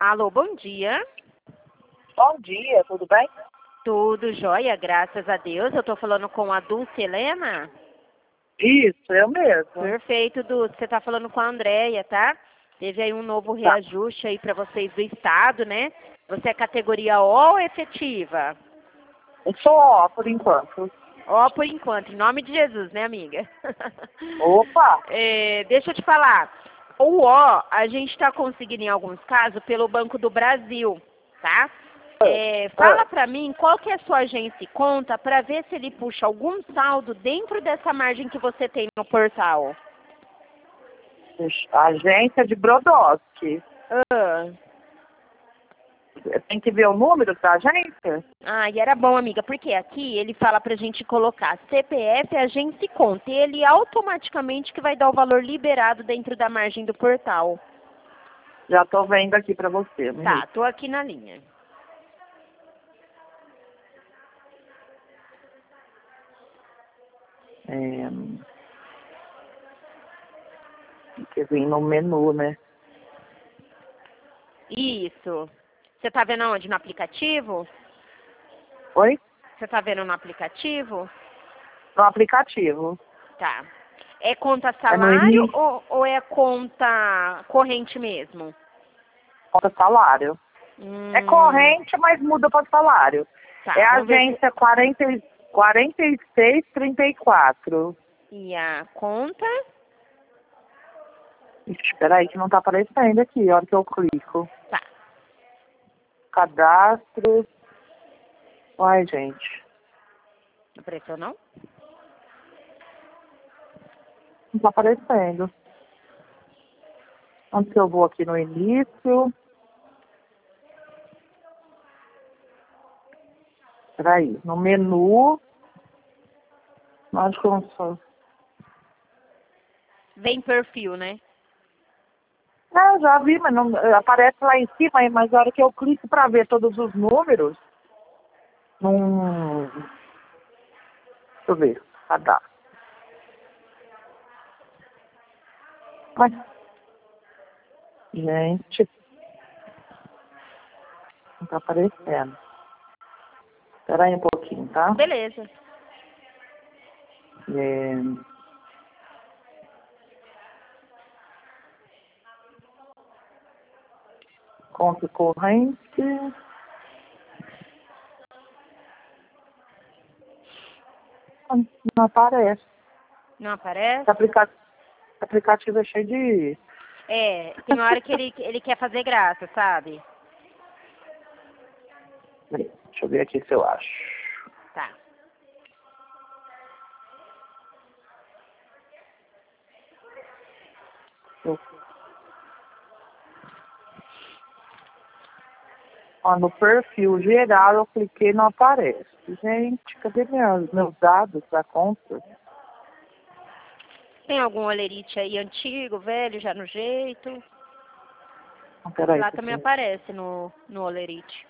Alô, bom dia. Bom dia, tudo bem? Tudo jóia, graças a Deus. Eu tô falando com a Dulce Helena. Isso, eu mesmo. Perfeito, Dulce. Você tá falando com a Andréia, tá? Teve aí um novo reajuste aí pra vocês do estado, né? Você é categoria O ou efetiva? Eu sou ó, por enquanto. Ó, por enquanto, em nome de Jesus, né, amiga? Opa! Deixa eu te falar. O O, a gente está conseguindo em alguns casos pelo Banco do Brasil, tá? Fala pra mim qual que é a sua agência e conta para ver se ele puxa algum saldo dentro dessa margem que você tem no portal. Agência de Brodowski. Ah. Tem que ver o número da agência? Ah, e era bom, amiga, porque aqui ele fala pra gente colocar CPF, agência e conta. E ele automaticamente que vai dar o valor liberado dentro da margem do portal. Já tô vendo aqui pra você. Tá, tô aqui na linha. Tem que vir no menu, né? Isso. Você tá vendo onde? No aplicativo? Oi? Você tá vendo no aplicativo? No aplicativo. Tá. É conta no salário início. ou é conta corrente mesmo? Conta salário. É corrente, mas muda para salário. Tá, É a vamos ver agência 4634. E a conta? Espera aí que não tá aparecendo aqui, a hora que eu clico. Tá. Cadastro. Ai, gente. Não apareceu, não? Não tá aparecendo. Onde que eu vou aqui no início? Peraí, no menu. Nós como. Vem perfil, né? Não, já vi, mas não aparece lá em cima, mas a hora que eu clico para ver todos os números, não. Deixa eu ver. Cadastro. Mas, gente, não tá aparecendo. Espera aí um pouquinho, tá? Beleza. Conta corrente. Não aparece. Não aparece? O aplicativo é cheio de. Tem hora que ele quer fazer graça, sabe? Deixa eu ver aqui se eu acho. Tá. Ó, no perfil geral eu cliquei e não aparece. Gente, cadê meus dados da conta? Tem algum olerite aí antigo, velho, já no jeito? Peraí, Lá também aparece no olerite.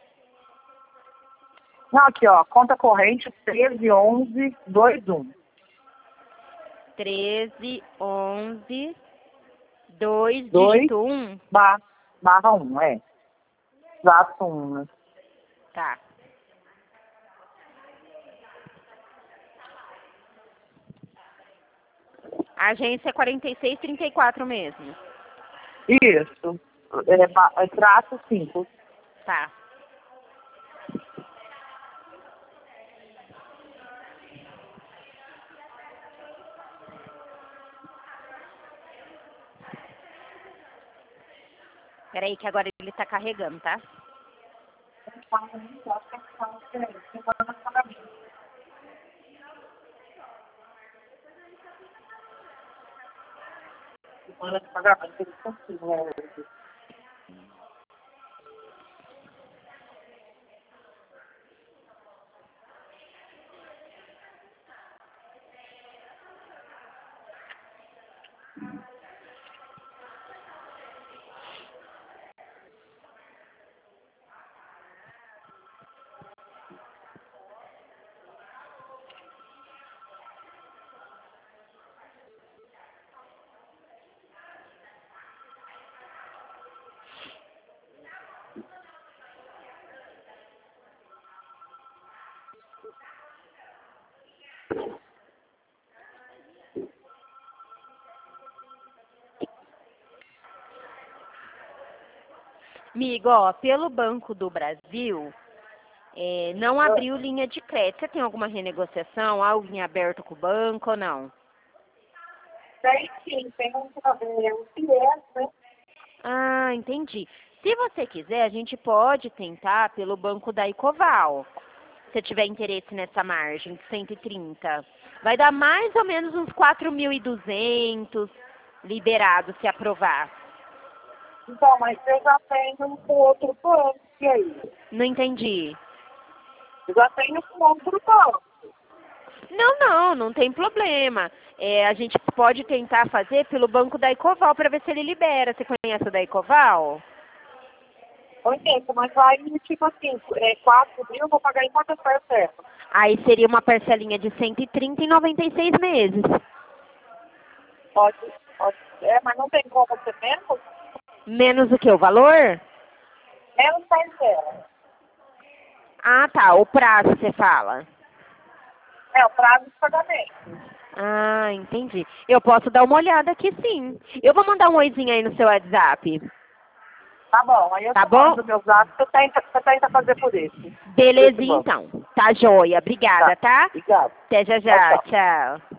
Não, aqui ó, conta corrente 131121. 1311 2 dígito 1. Barra 1, é. Exato 1, né? Tá. A agência é 4634 mesmo. Isso. É traço 5. Tá. Peraí que agora ele tá carregando, tá? Semana de pagamento, eles consigam. Amigo, ó, pelo Banco do Brasil, não abriu linha de crédito. Você tem alguma renegociação, algo em aberto com o banco ou não? Tem sim, tem um FIES, né? Ah, entendi. Se você quiser, a gente pode tentar pelo banco da Ecoval. Se tiver interesse nessa margem de 130. Vai dar mais ou menos uns 4.200 liberado se aprovar. Então, mas eu já tenho com outro banco, e aí? Não entendi. Eu já tenho com outro banco. Não tem problema. A gente pode tentar fazer pelo banco da Ecoval para ver se ele libera. Você conhece o da Ecoval? Conheço, mas vai, tipo assim, 4 mil, eu vou pagar em quantas parcelas? Aí seria uma parcelinha de 130 em 96 meses. Pode, mas não tem como ser menos? Menos o que? O valor? Menos parcela. Ah, tá. O prazo, você fala. O prazo de pagamento. Ah, entendi. Eu posso dar uma olhada aqui, sim. Eu vou mandar um oizinho aí no seu WhatsApp. Tá bom, aí eu Tá tô bom? mandando meus dados, você tenta fazer por esse. Belezinha, então. Tá joia. Obrigada, tá? Obrigado. Até já já. Tchau. Tchau.